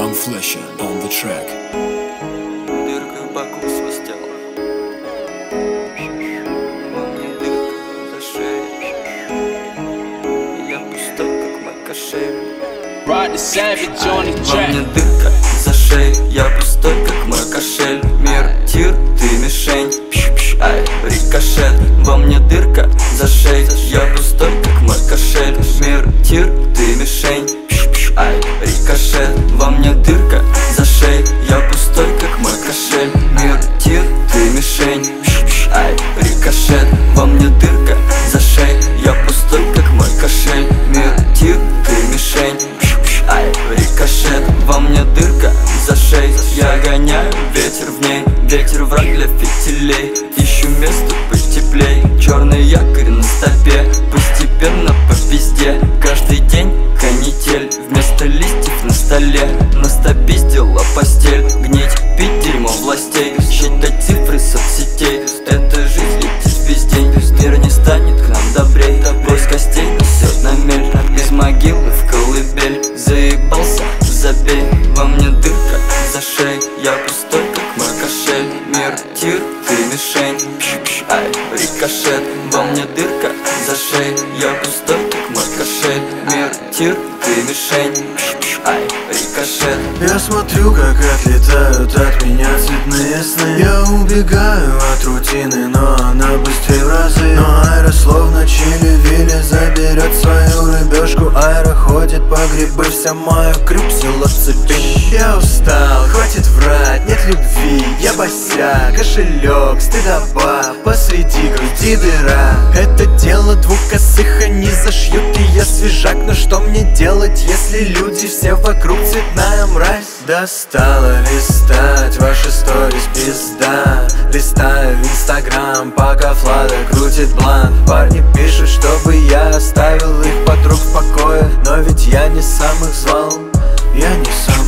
Fleischer on the track. Дырка в боку свистела, во мне дырка за шеей. Я пустой, как мой кошель. Ride the savage on the Во track. мне дырка за шеей, я пустой, как мой кошель. Мир, тир, ты мишень, пш-пш, ай, рикошет. Во мне дырка за шеей, я пустой, как мой кошель. Мир, тир, ты мишень, пш-пш, ай, рикошет. Во мне дырка за шеей, я пустой, как мой кошель. Мир, тир, ты мишень, пш-пш, ай, рикошет. Во мне дырка за шеей, я пустой, как мой кошель. Мир, тир, ты мишень, пш-пш, ай, рикошет. Во мне дырка за шеей, я гоняю ветер в ней. Ветер враг для фитилей, ищу место потеплей. Черный якорь на стопе, постепенно по пизде. Каждый день канитель, вместо листьев на столе. На стопе сделала постель, гнить, пить дерьмо властей. Считать цифры соцсетей, эта жизнь летит весь день. Мир не станет к нам добрей, бой с костей несет на мель. Из могилы в колыбель, заебался, забей. Во мне дырка за шеей, я пустой, как мой кошель. Мир, тир, ты мишень, пш-пш, ай, рикошет. Во мне дырка за шеей, я пустой, как мой кошель. Мир, тир, ты мишень, пш-пш, ай, рикошет. Я смотрю, как отлетают от меня цветные сны. Я убегаю от рутины, но она быстрее в разы. Но Айра словно чили-вили заберет свою рыбешку. Айра ходит по грибы, вся моя крюк села цепи. Я устал, хватит врать, нет любви. Я босяк, кошелек, стыдоба, посреди груди дыра. Это дело двух косых, они зашьют, и я свежак. Но что мне делать, если люди все вокруг цветная мразь? Достало листать ваши сторис, пизда. Листаю инстаграм, пока Влада крутит бланк. Парни пишут, чтобы я оставил их подруг в покое. Но ведь я не сам их звал, я не сам